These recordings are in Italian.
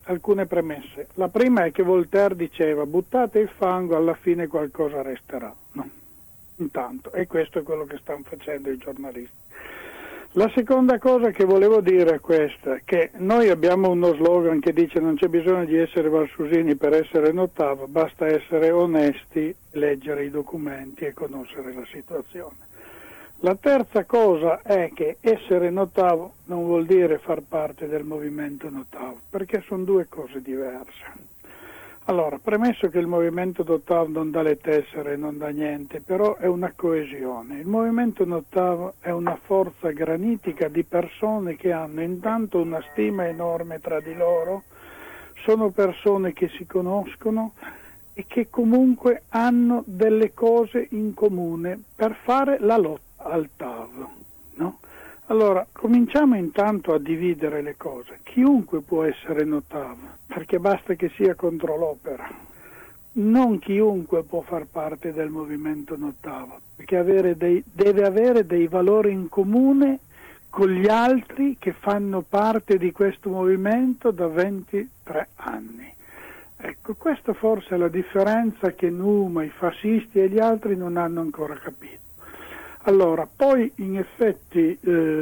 alcune premesse. La prima è che Voltaire diceva: buttate il fango, alla fine qualcosa resterà. No? Intanto, e questo è quello che stanno facendo i giornalisti. La seconda cosa che volevo dire è questa, che noi abbiamo uno slogan che dice: non c'è bisogno di essere valsusini per essere notavo, basta essere onesti, leggere i documenti e conoscere la situazione. La terza cosa è che essere notavo non vuol dire far parte del movimento notavo, perché sono due cose diverse. Allora, premesso che il movimento notavo non dà le tessere, non dà niente, però è una coesione. Il movimento notavo è una forza granitica di persone che hanno intanto una stima enorme tra di loro, sono persone che si conoscono e che comunque hanno delle cose in comune per fare la lotta al tavolo, no? Allora, cominciamo intanto a dividere le cose. Chiunque può essere notavo, perché basta che sia contro l'opera. Non chiunque può far parte del movimento notavo, perché deve avere dei valori in comune con gli altri che fanno parte di questo movimento da 23 anni. Ecco, questa forse è la differenza che Numa, i fascisti e gli altri non hanno ancora capito. Allora, poi in effetti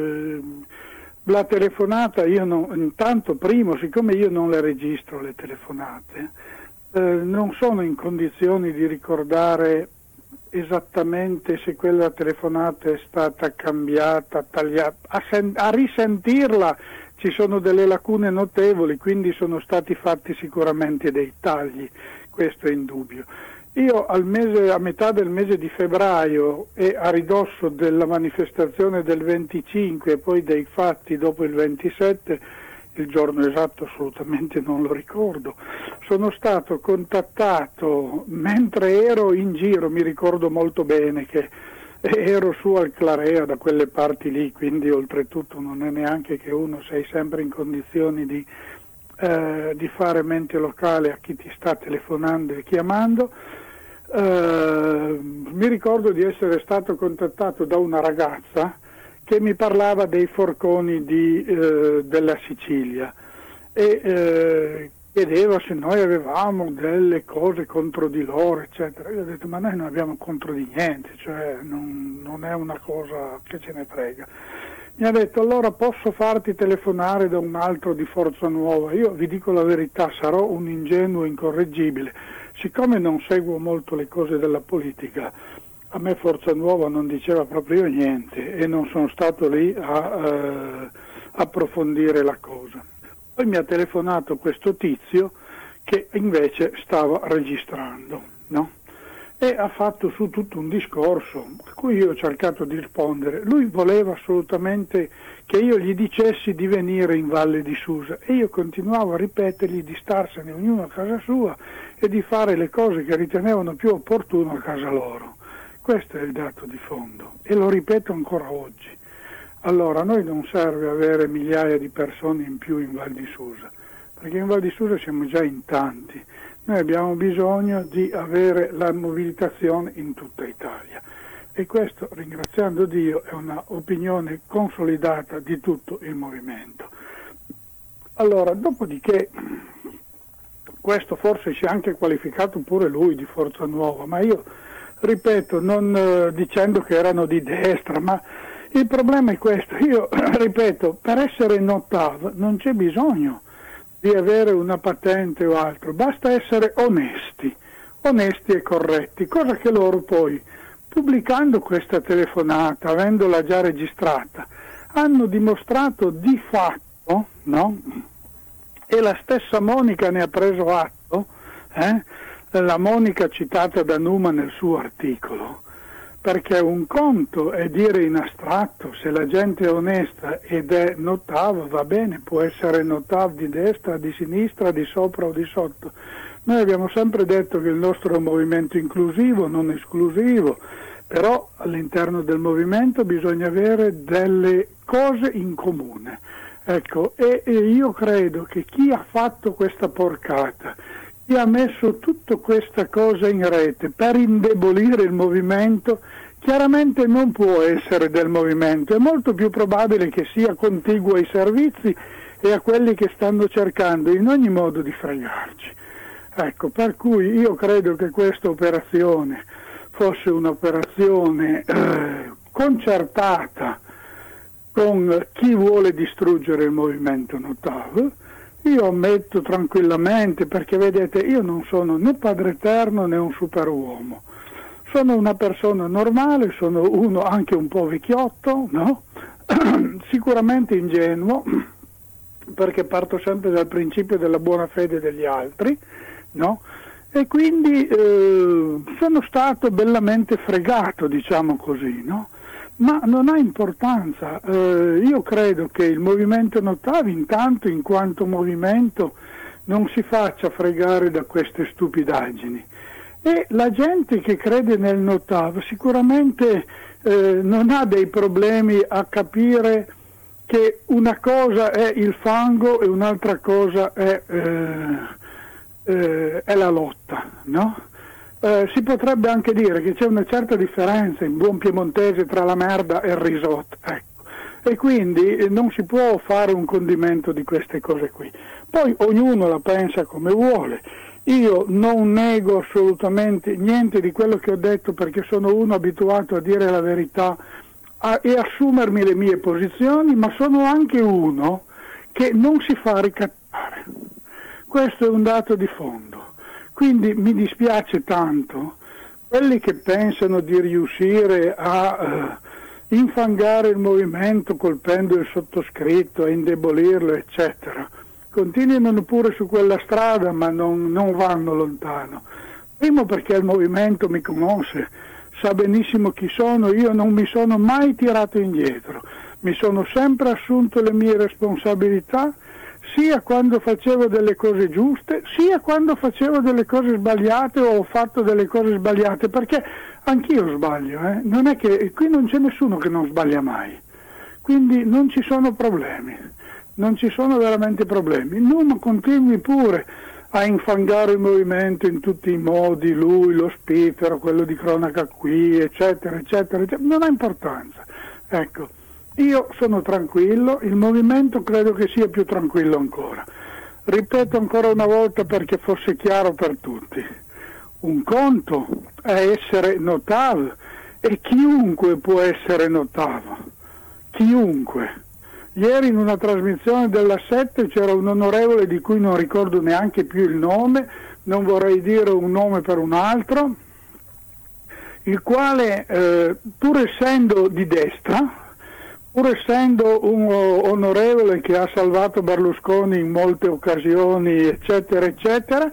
la telefonata, intanto primo, siccome io non le registro le telefonate, non sono in condizioni di ricordare esattamente se quella telefonata è stata cambiata, tagliata, a risentirla ci sono delle lacune notevoli, quindi sono stati fatti sicuramente dei tagli, questo è indubbio. Io a metà del mese di febbraio e a ridosso della manifestazione del 25 e poi dei fatti dopo il 27, il giorno esatto assolutamente non lo ricordo, sono stato contattato mentre ero in giro, mi ricordo molto bene che ero su al Clarea da quelle parti lì, quindi oltretutto non è neanche che uno sei sempre in condizioni di fare mente locale a chi ti sta telefonando e chiamando. Mi ricordo di essere stato contattato da una ragazza che mi parlava dei forconi della Sicilia e chiedeva se noi avevamo delle cose contro di loro, eccetera. Io ho detto: ma noi non abbiamo contro di niente, cioè non è una cosa che ce ne frega. Mi ha detto: allora posso farti telefonare da un altro di Forza Nuova? Io vi dico la verità, sarò un ingenuo incorreggibile. Siccome non seguo molto le cose della politica, a me Forza Nuova non diceva proprio niente e non sono stato lì a approfondire la cosa. Poi mi ha telefonato questo tizio che invece stava registrando, no? E ha fatto su tutto un discorso a cui io ho cercato di rispondere. Lui voleva assolutamente che io gli dicessi di venire in Valle di Susa e io continuavo a ripetergli di starsene ognuno a casa sua e di fare le cose che ritenevano più opportuno a casa loro. Questo è il dato di fondo e lo ripeto ancora oggi. Allora, a noi non serve avere migliaia di persone in più in Val di Susa, perché in Val di Susa siamo già in tanti. Noi abbiamo bisogno di avere la mobilitazione in tutta Italia e questo, ringraziando Dio, è una opinione consolidata di tutto il movimento. Allora, dopodiché, questo forse si è anche qualificato pure lui di Forza Nuova, ma io ripeto, non dicendo che erano di destra, ma il problema è questo, io ripeto, per essere notav non c'è bisogno di avere una patente o altro, basta essere onesti e corretti, cosa che loro poi, pubblicando questa telefonata, avendola già registrata, hanno dimostrato di fatto, no? E la stessa Monica ne ha preso atto, la Monica citata da Numa nel suo articolo, perché un conto è dire in astratto: se la gente è onesta ed è notav, va bene, può essere notav di destra, di sinistra, di sopra o di sotto. Noi abbiamo sempre detto che il nostro è un movimento inclusivo, non esclusivo, però all'interno del movimento bisogna avere delle cose in comune. Ecco, e io credo che chi ha fatto questa porcata, chi ha messo tutta questa cosa in rete per indebolire il movimento, chiaramente non può essere del movimento, è molto più probabile che sia contiguo ai servizi e a quelli che stanno cercando in ogni modo di fregarci. Ecco, per cui io credo che questa operazione fosse un'operazione concertata con chi vuole distruggere il movimento Notav. Io ammetto tranquillamente, perché vedete, io non sono né Padre Eterno né un superuomo, sono una persona normale, sono uno anche un po' vecchiotto, no? Sicuramente ingenuo, perché parto sempre dal principio della buona fede degli altri, no? E quindi sono stato bellamente fregato, diciamo così, no? Ma non ha importanza, io credo che il movimento Notav intanto in quanto movimento non si faccia fregare da queste stupidaggini, e la gente che crede nel Notav sicuramente non ha dei problemi a capire che una cosa è il fango e un'altra cosa è la lotta, no? Si potrebbe anche dire che c'è una certa differenza in buon piemontese tra la merda e il risotto, ecco. E quindi non si può fare un condimento di queste cose qui. Poi ognuno la pensa come vuole. Io non nego assolutamente niente di quello che ho detto, perché sono uno abituato a dire la verità e assumermi le mie posizioni, ma sono anche uno che non si fa ricattare. Questo è un dato di fondo. Quindi mi dispiace tanto quelli che pensano di riuscire a infangare il movimento colpendo il sottoscritto, a indebolirlo, eccetera. Continuino pure su quella strada, ma non vanno lontano. Primo perché il movimento mi conosce, sa benissimo chi sono, io non mi sono mai tirato indietro, mi sono sempre assunto le mie responsabilità, sia quando facevo delle cose giuste, sia quando facevo delle cose sbagliate o ho fatto delle cose sbagliate, perché anch'io sbaglio, non è che qui non c'è nessuno che non sbaglia mai, quindi non ci sono problemi, non ci sono veramente problemi. Non continui pure a infangare il movimento in tutti i modi, lui, lo spiffero, quello di cronaca qui, eccetera, eccetera, eccetera. Non ha importanza, ecco. Io sono tranquillo, il movimento credo che sia più tranquillo ancora. Ripeto ancora una volta perché fosse chiaro per tutti. Un conto è essere Notav, e chiunque può essere Notav, chiunque. Ieri in una trasmissione della 7 c'era un onorevole di cui non ricordo neanche più il nome, non vorrei dire un nome per un altro, il quale pur essendo di destra, pur essendo un onorevole che ha salvato Berlusconi in molte occasioni, eccetera, eccetera,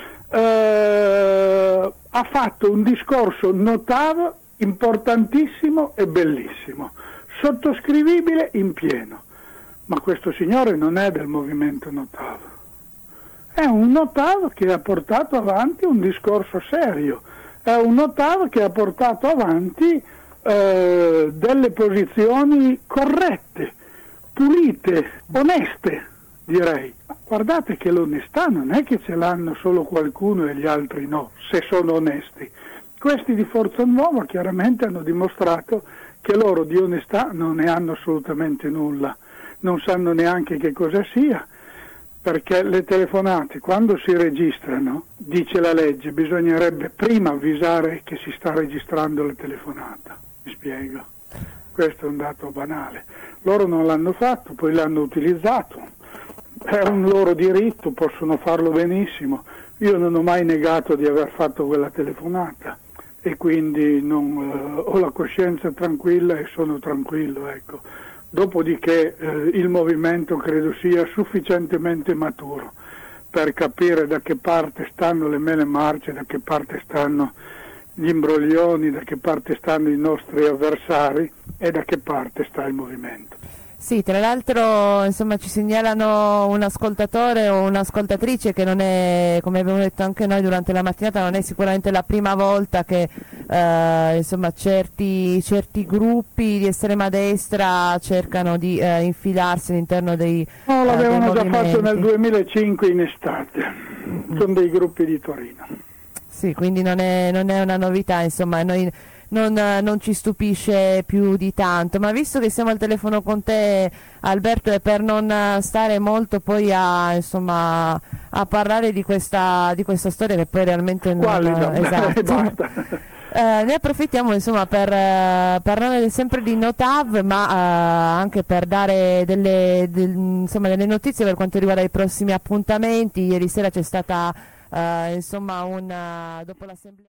ha fatto un discorso Notav importantissimo e bellissimo, sottoscrivibile in pieno. Ma questo signore non è del movimento Notav, è un Notav che ha portato avanti un discorso serio, è un Notav che ha portato avanti delle posizioni corrette, pulite, oneste, direi. Ma guardate che l'onestà non è che ce l'hanno solo qualcuno e gli altri no, se sono onesti. Questi di Forza Nuova chiaramente hanno dimostrato che loro di onestà non ne hanno assolutamente nulla, non sanno neanche che cosa sia, perché le telefonate quando si registrano, dice la legge, bisognerebbe prima avvisare che si sta registrando la telefonata. Mi spiego, questo è un dato banale. Loro non l'hanno fatto, poi l'hanno utilizzato, è un loro diritto, possono farlo benissimo. Io non ho mai negato di aver fatto quella telefonata e quindi ho la coscienza tranquilla e sono tranquillo, ecco. Dopodiché il movimento credo sia sufficientemente maturo per capire da che parte stanno le mele marce, da che parte stanno gli imbroglioni, da che parte stanno i nostri avversari e da che parte sta il movimento. Sì, tra l'altro insomma ci segnalano un ascoltatore o un'ascoltatrice che non è, come abbiamo detto anche noi durante la mattinata, non è sicuramente la prima volta che insomma certi gruppi di estrema destra cercano di infilarsi all'interno dei no, l'avevano già movimenti. fatto nel 2005 in estate, con dei gruppi di Torino. Sì, quindi non è una novità, insomma, noi non ci stupisce più di tanto. Ma visto che siamo al telefono con te, Alberto, e per non stare molto poi insomma, a parlare di questa storia che poi realmente non esatto. Basta. Ne approfittiamo insomma per parlare sempre di Notav, ma anche per dare delle delle notizie per quanto riguarda i prossimi appuntamenti. Ieri sera c'è stata insomma dopo l'assemblea